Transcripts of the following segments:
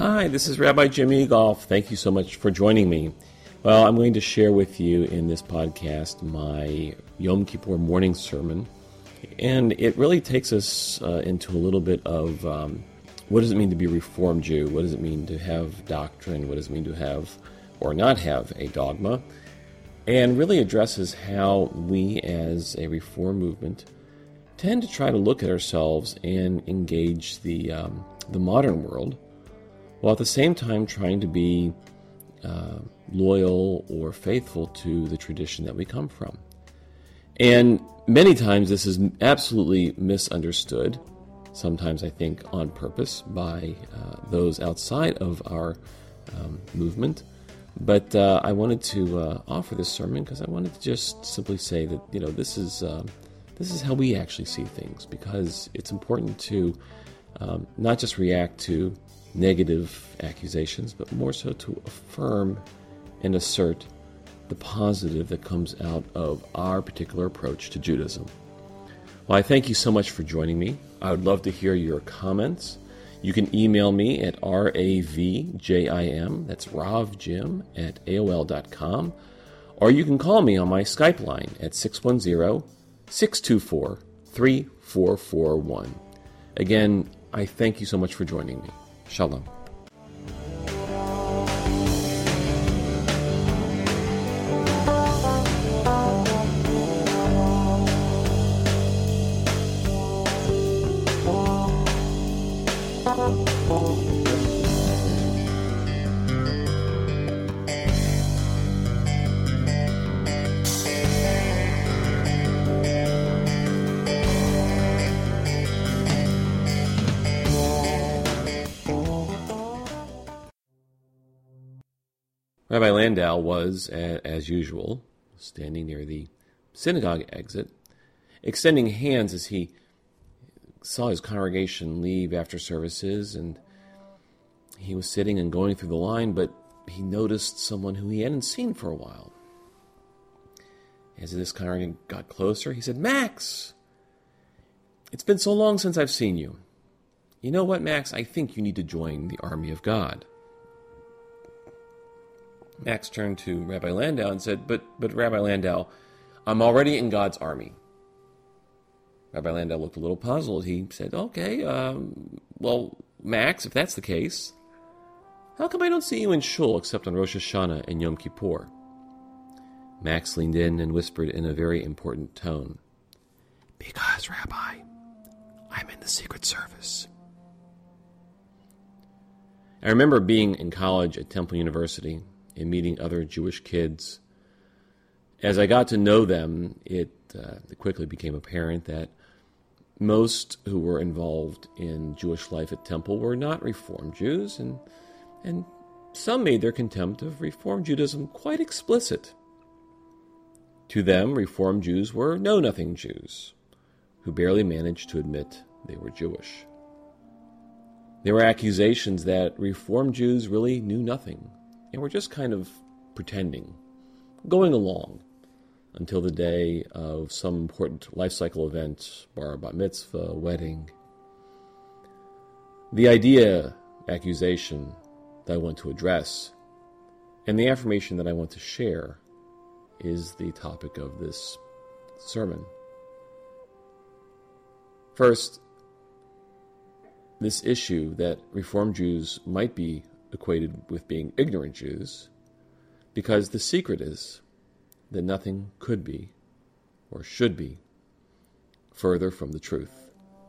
Hi, this is Rabbi Jim Egoff. Thank you so much for joining me. Well, I'm going to share with you in this podcast my Yom Kippur morning sermon, and it really takes us into a little bit of what does it mean to be a Reformed Jew? What does it mean to have doctrine? What does it mean to have or not have a dogma? And really addresses how we as a Reform movement tend to try to look at ourselves and engage the modern world, while at the same time trying to be loyal or faithful to the tradition that we come from. And many times this is absolutely misunderstood, sometimes I think on purpose by those outside of our movement. But I wanted to offer this sermon because I wanted to just simply say that, this is how we actually see things, because it's important to not just react to negative accusations, but more so to affirm and assert the positive that comes out of our particular approach to Judaism. Well, I thank you so much for joining me. I would love to hear your comments. You can email me at ravjim, that's ravjim, at AOL.com, or you can call me on my Skype line at 610-624-3441. Again, I thank you so much for joining me. Shalom. Rabbi Landau was, as usual, standing near the synagogue exit, extending hands as he saw his congregation leave after services, and he was sitting and going through the line, but he noticed someone who he hadn't seen for a while. As this congregation got closer, he said, "Max, it's been so long since I've seen you. You know what, Max? I think you need to join the army of God." Max turned to Rabbi Landau and said, but Rabbi Landau, I'm already in God's army. Rabbi Landau looked a little puzzled. He said, okay, well, Max, if that's the case, how come I don't see you in shul except on Rosh Hashanah and Yom Kippur? Max leaned in and whispered in a very important tone, "Because, Rabbi, I'm in the Secret Service." I remember being in college at Temple University and meeting other Jewish kids. As I got to know them, it quickly became apparent that most who were involved in Jewish life at Temple were not Reformed Jews, and some made their contempt of Reformed Judaism quite explicit. To them, Reformed Jews were know-nothing Jews, who barely managed to admit they were Jewish. There were accusations that Reformed Jews really knew nothing, and we're just kind of pretending, going along, until the day of some important life cycle event, bar mitzvah, wedding. The accusation that I want to address, and the affirmation that I want to share, is the topic of this sermon. First, this issue that Reformed Jews might be equated with being ignorant Jews, because the secret is that nothing could be, or should be, further from the truth.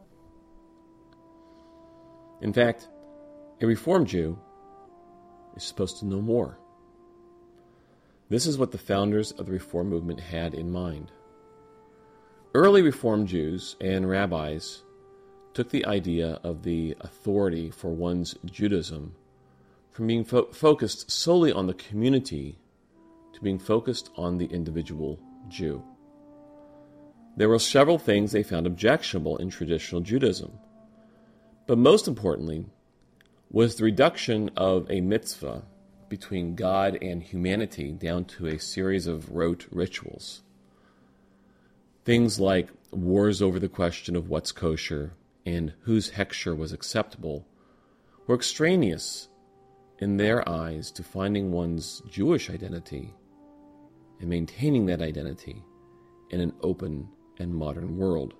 In fact, a Reformed Jew is supposed to know more. This is what the founders of the Reform movement had in mind. Early Reformed Jews and rabbis took the idea of the authority for one's Judaism from being focused solely on the community to being focused on the individual Jew. There were several things they found objectionable in traditional Judaism, but most importantly was the reduction of a mitzvah between God and humanity down to a series of rote rituals. Things like wars over the question of what's kosher and whose hechsher was acceptable were extraneous in their eyes, to finding one's Jewish identity and maintaining that identity in an open and modern world.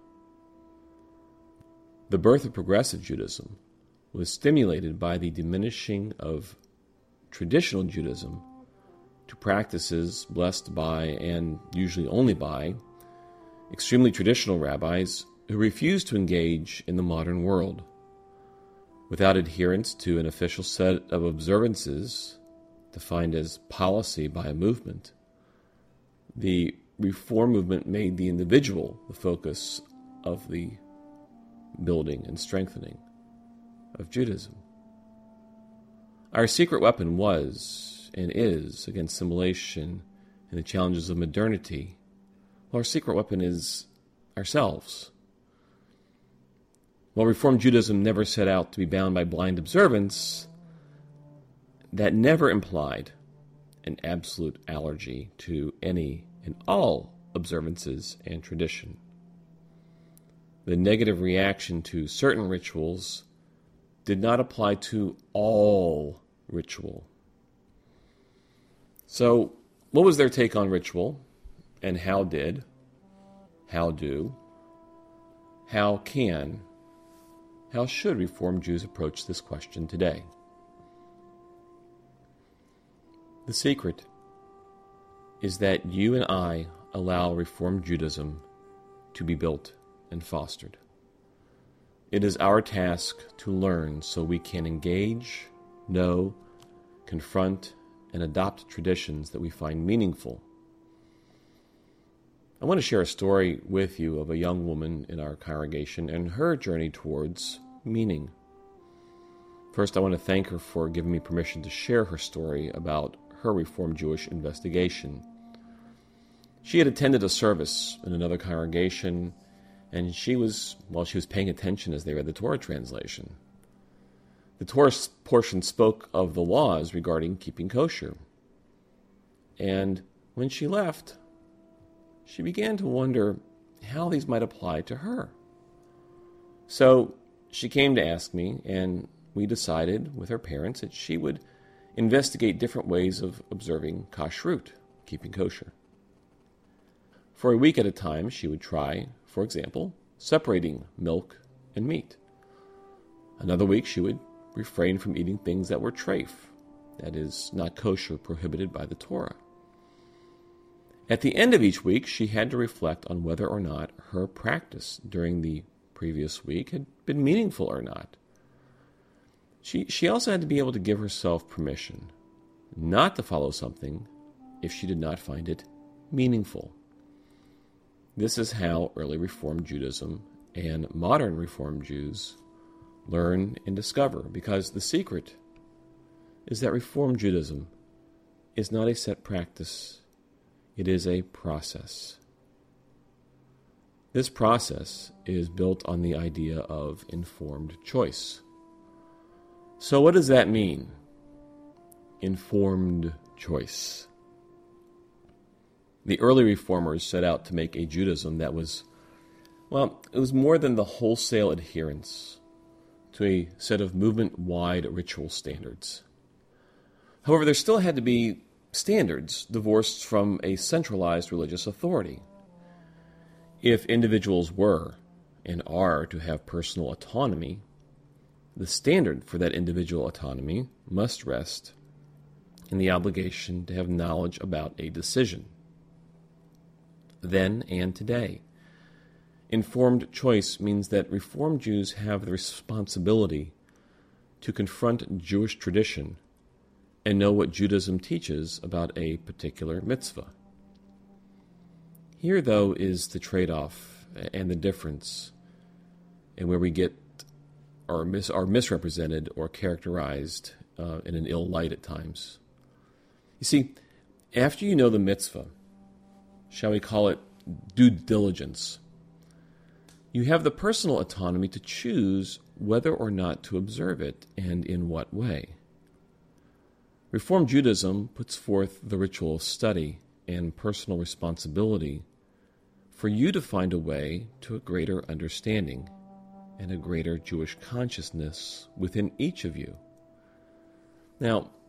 The birth of progressive Judaism was stimulated by the diminishing of traditional Judaism to practices blessed by, and usually only by, extremely traditional rabbis who refused to engage in the modern world. Without adherence to an official set of observances defined as policy by a movement, the Reform movement made the individual the focus of the building and strengthening of Judaism. Our secret weapon was and is against assimilation and the challenges of modernity. Well, our secret weapon is ourselves. While Reformed Judaism never set out to be bound by blind observance, that never implied an absolute allergy to any and all observances and tradition. The negative reaction to certain rituals did not apply to all ritual. So, what was their take on ritual? And how do, how should Reformed Jews approach this question today? The secret is that you and I allow Reformed Judaism to be built and fostered. It is our task to learn so we can engage, know, confront, and adopt traditions that we find meaningful. I want to share a story with you of a young woman in our congregation and her journey towards meaning. First, I want to thank her for giving me permission to share her story about her Reformed Jewish investigation. She had attended a service in another congregation, and she was paying attention as they read the Torah translation. The Torah portion spoke of the laws regarding keeping kosher. And when she left, she began to wonder how these might apply to her. So she came to ask me, and we decided with her parents that she would investigate different ways of observing kashrut, keeping kosher. For a week at a time, she would try, for example, separating milk and meat. Another week, she would refrain from eating things that were treif, that is, not kosher, prohibited by the Torah. At the end of each week, she had to reflect on whether or not her practice during the previous week had been meaningful or not. She also had to be able to give herself permission not to follow something if she did not find it meaningful. This is how early Reformed Judaism and modern Reformed Jews learn and discover, because the secret is that Reformed Judaism is not a set practice, it is a process. This process is built on the idea of informed choice. So what does that mean? Informed choice. The early reformers set out to make a Judaism that was, it was more than the wholesale adherence to a set of movement-wide ritual standards. However, there still had to be standards divorced from a centralized religious authority. If individuals were and are to have personal autonomy, the standard for that individual autonomy must rest in the obligation to have knowledge about a decision. Then and today, informed choice means that Reformed Jews have the responsibility to confront Jewish tradition and know what Judaism teaches about a particular mitzvah. Here, though, is the trade-off and the difference in where we get are misrepresented or characterized in an ill light at times. You see, after you know the mitzvah, shall we call it due diligence, you have the personal autonomy to choose whether or not to observe it and in what way. Reformed Judaism puts forth the ritual of study and personal responsibility for you to find a way to a greater understanding and a greater Jewish consciousness within each of you. Now,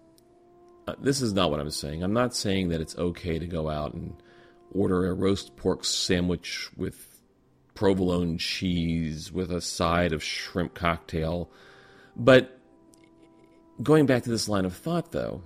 this is not what I'm saying. I'm not saying that it's okay to go out and order a roast pork sandwich with provolone cheese with a side of shrimp cocktail. But going back to this line of thought, though,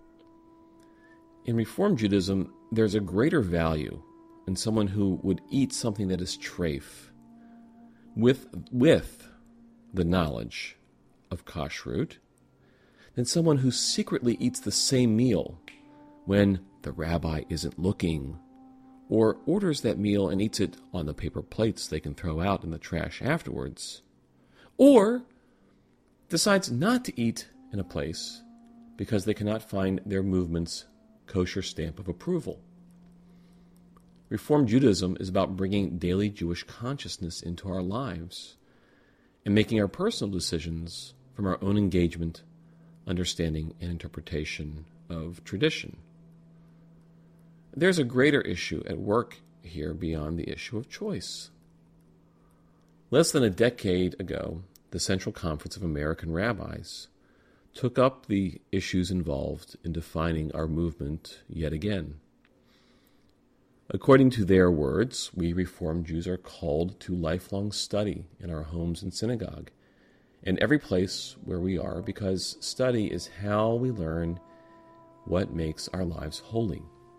in Reform Judaism, there's a greater value in someone who would eat something that is treif with the knowledge of kashrut than someone who secretly eats the same meal when the rabbi isn't looking, or orders that meal and eats it on the paper plates they can throw out in the trash afterwards, or decides not to eat in a place because they cannot find their movement's kosher stamp of approval. Reform Judaism is about bringing daily Jewish consciousness into our lives and making our personal decisions from our own engagement, understanding, and interpretation of tradition. There's a greater issue at work here beyond the issue of choice. Less than a decade ago, the Central Conference of American Rabbis took up the issues involved in defining our movement yet again. According to their words, we Reform Jews are called to lifelong study in our homes and synagogue, and every place where we are, because study is how we learn what makes our lives holy.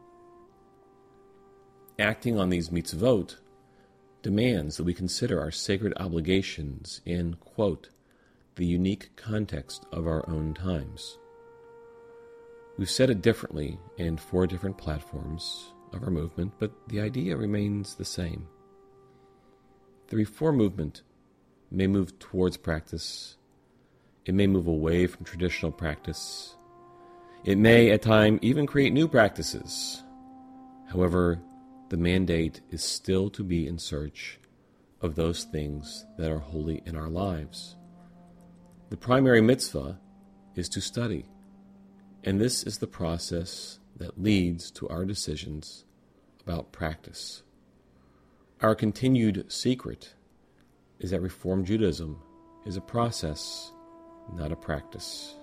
Acting on these mitzvot demands that we consider our sacred obligations in, quote, the unique context of our own times. We've said it differently in 4 different platforms of our movement, but the idea remains the same. The Reform movement may move towards practice. It may move away from traditional practice. It may, at times, even create new practices. However, the mandate is still to be in search of those things that are holy in our lives. The primary mitzvah is to study, and this is the process that leads to our decisions about practice. Our continued secret is that Reform Judaism is a process, not a practice.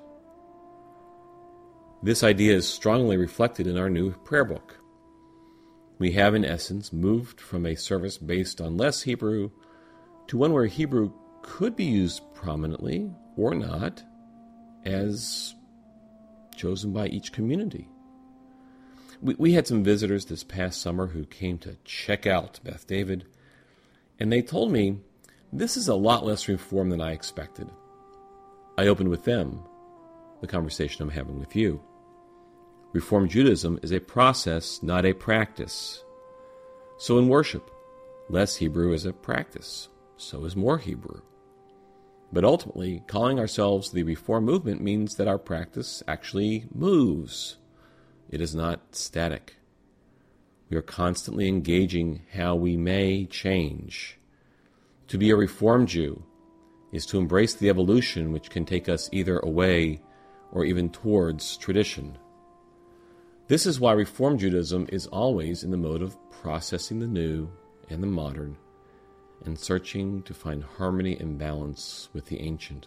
This idea is strongly reflected in our new prayer book. We have, in essence, moved from a service based on less Hebrew to one where Hebrew could be used prominently or not, as chosen by each community. We had some visitors this past summer who came to check out Beth David, and they told me this is a lot less reform than I expected. I opened with them the conversation I'm having with you. Reform Judaism is a process, not a practice. So in worship, less Hebrew is a practice. So is more Hebrew. But ultimately, calling ourselves the Reform movement means that our practice actually moves. It is not static. We are constantly engaging how we may change. To be a Reform Jew is to embrace the evolution which can take us either away or even towards tradition. This is why Reform Judaism is always in the mode of processing the new and the modern and searching to find harmony and balance with the ancient.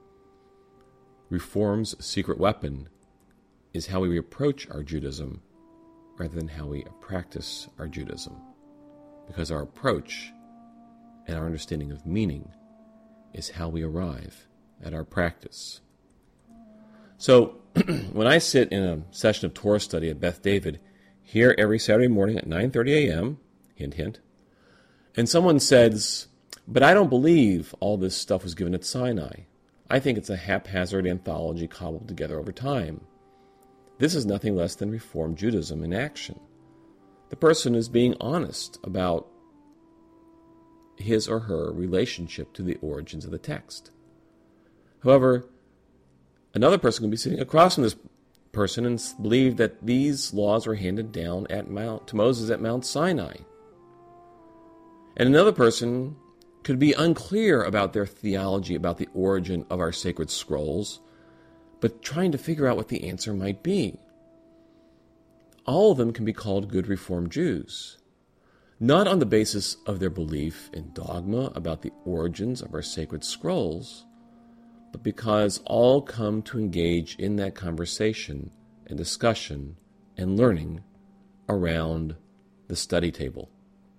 Reform's secret weapon is how we approach our Judaism rather than how we practice our Judaism, because our approach and our understanding of meaning is how we arrive at our practice. So, when I sit in a session of Torah study at Beth David, here every Saturday morning at 9:30 a.m., hint, hint, and someone says, but I don't believe all this stuff was given at Sinai. I think it's a haphazard anthology cobbled together over time. This is nothing less than Reform Judaism in action. The person is being honest about his or her relationship to the origins of the text. However, another person can be sitting across from this person and believe that these laws were handed down to Moses at Mount Sinai. And another person could be unclear about their theology about the origin of our sacred scrolls, but trying to figure out what the answer might be. All of them can be called good Reform Jews, not on the basis of their belief in dogma about the origins of our sacred scrolls, but because all come to engage in that conversation and discussion and learning around the study table.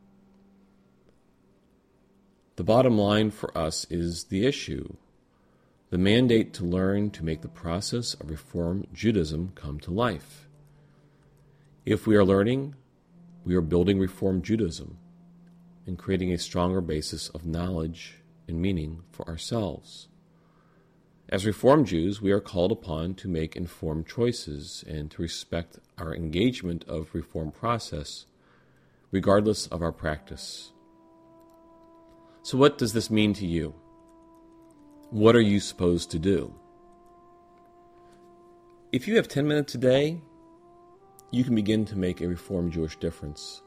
The bottom line for us is the issue, the mandate to learn to make the process of Reform Judaism come to life. If we are learning, we are building Reform Judaism and creating a stronger basis of knowledge and meaning for ourselves. As Reformed Jews, we are called upon to make informed choices and to respect our engagement of Reform process, regardless of our practice. So what does this mean to you? What are you supposed to do? If you have 10 minutes a day, you can begin to make a Reformed Jewish difference.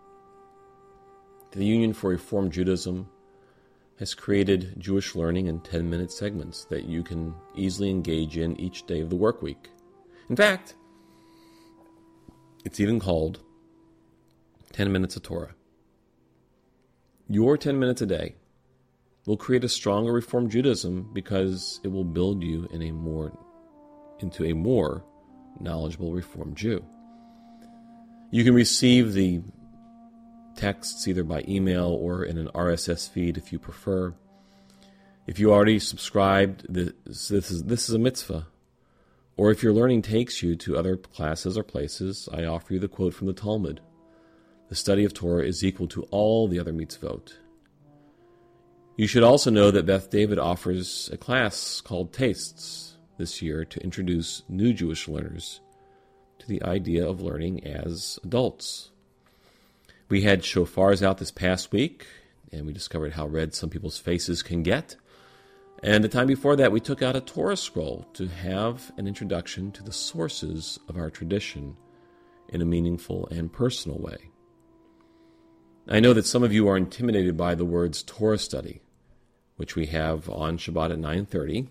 The Union for Reformed Judaism has created Jewish learning in 10-minute segments that you can easily engage in each day of the work week. In fact, it's even called 10 Minutes of Torah. Your 10 minutes a day will create a stronger Reformed Judaism because it will build you into a more knowledgeable Reformed Jew. You can receive the texts either by email or in an RSS feed if you prefer. If you already subscribed, this is a mitzvah. Or if your learning takes you to other classes or places, I offer you the quote from the Talmud. The study of Torah is equal to all the other mitzvot. You should also know that Beth David offers a class called Tastes this year to introduce new Jewish learners to the idea of learning as adults. We had shofars out this past week, and we discovered how red some people's faces can get. And the time before that, we took out a Torah scroll to have an introduction to the sources of our tradition in a meaningful and personal way. I know that some of you are intimidated by the words Torah study, which we have on Shabbat at 9:30.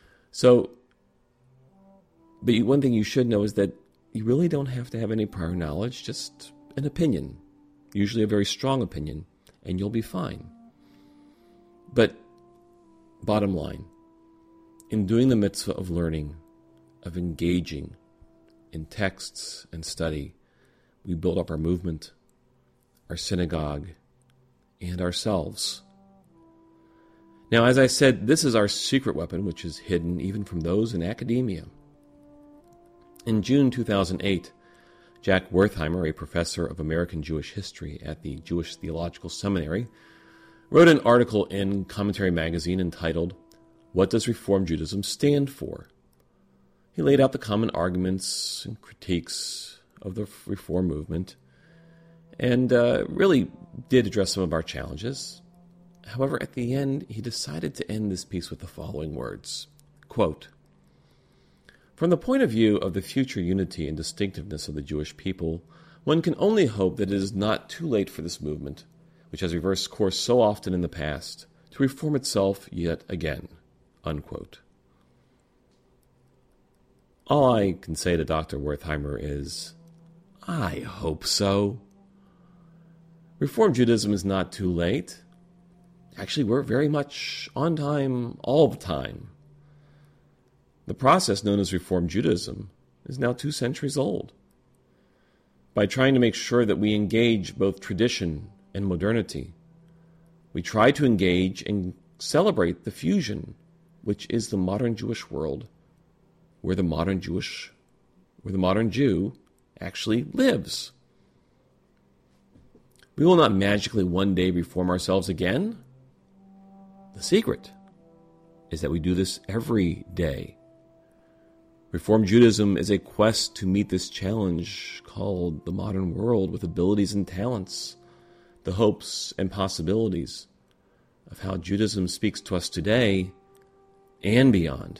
But one thing you should know is that you really don't have to have any prior knowledge, just an opinion, usually a very strong opinion, and you'll be fine. But bottom line, in doing the mitzvah of learning, of engaging in texts and study, we build up our movement, our synagogue, and ourselves. Now, as I said, this is our secret weapon, which is hidden even from those in academia. In June 2008, Jack Wertheimer, a professor of American Jewish history at the Jewish Theological Seminary, wrote an article in Commentary Magazine entitled, "What Does Reform Judaism Stand For?" He laid out the common arguments and critiques of the Reform movement and really did address some of our challenges. However, at the end, he decided to end this piece with the following words, quote, "From the point of view of the future unity and distinctiveness of the Jewish people, one can only hope that it is not too late for this movement, which has reversed course so often in the past, to reform itself yet again." Unquote. All I can say to Dr. Wertheimer is, I hope so. Reform Judaism is not too late. Actually, we're very much on time all the time. The process known as Reform Judaism is now 2 centuries old. By trying to make sure that we engage both tradition and modernity, we try to engage and celebrate the fusion, which is the modern Jewish world, where the modern Jew actually lives. We will not magically one day reform ourselves again. The secret is that we do this every day. Reform Judaism is a quest to meet this challenge called the modern world with abilities and talents, the hopes and possibilities of how Judaism speaks to us today and beyond.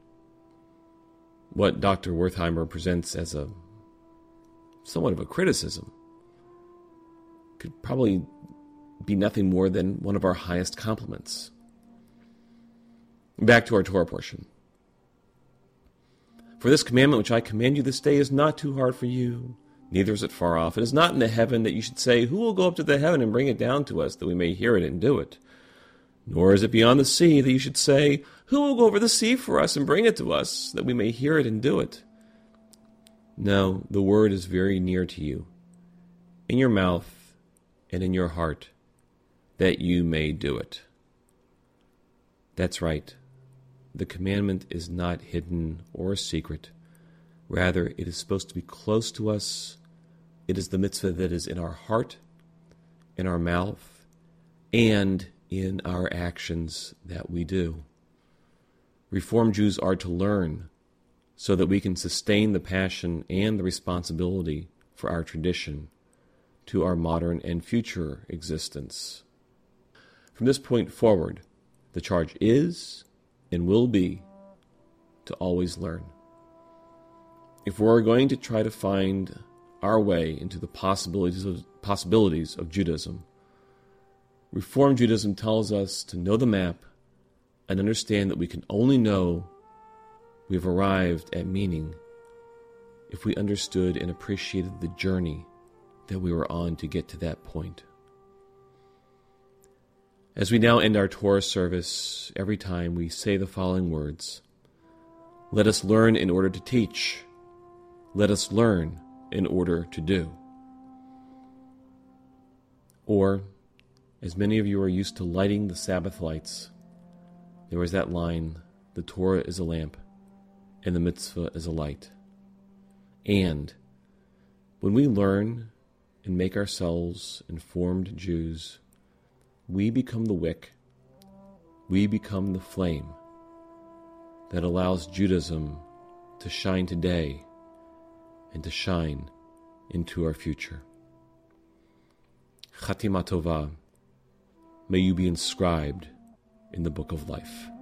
What Dr. Wertheimer presents as a somewhat of a criticism could probably be nothing more than one of our highest compliments. Back to our Torah portion. "For this commandment which I command you this day is not too hard for you, neither is it far off. It is not in the heaven that you should say, 'Who will go up to the heaven and bring it down to us, that we may hear it and do it?' Nor is it beyond the sea that you should say, 'Who will go over the sea for us and bring it to us, that we may hear it and do it?' No, the word is very near to you, in your mouth and in your heart, that you may do it. That's right. The commandment is not hidden or a secret. Rather, it is supposed to be close to us. It is the mitzvah that is in our heart, in our mouth, and in our actions that we do. Reformed Jews are to learn so that we can sustain the passion and the responsibility for our tradition to our modern and future existence. From this point forward, the charge is and will be to always learn. If we're going to try to find our way into the possibilities of Judaism, Reformed Judaism tells us to know the map and understand that we can only know we have arrived at meaning if we understood and appreciated the journey that we were on to get to that point. As we now end our Torah service, every time we say the following words: let us learn in order to teach. Let us learn in order to do. Or, as many of you are used to lighting the Sabbath lights, there is that line, the Torah is a lamp, and the mitzvah is a light. And when we learn and make ourselves informed Jews, we become the wick, we become the flame that allows Judaism to shine today and to shine into our future. Chatima Tova, may you be inscribed in the book of life.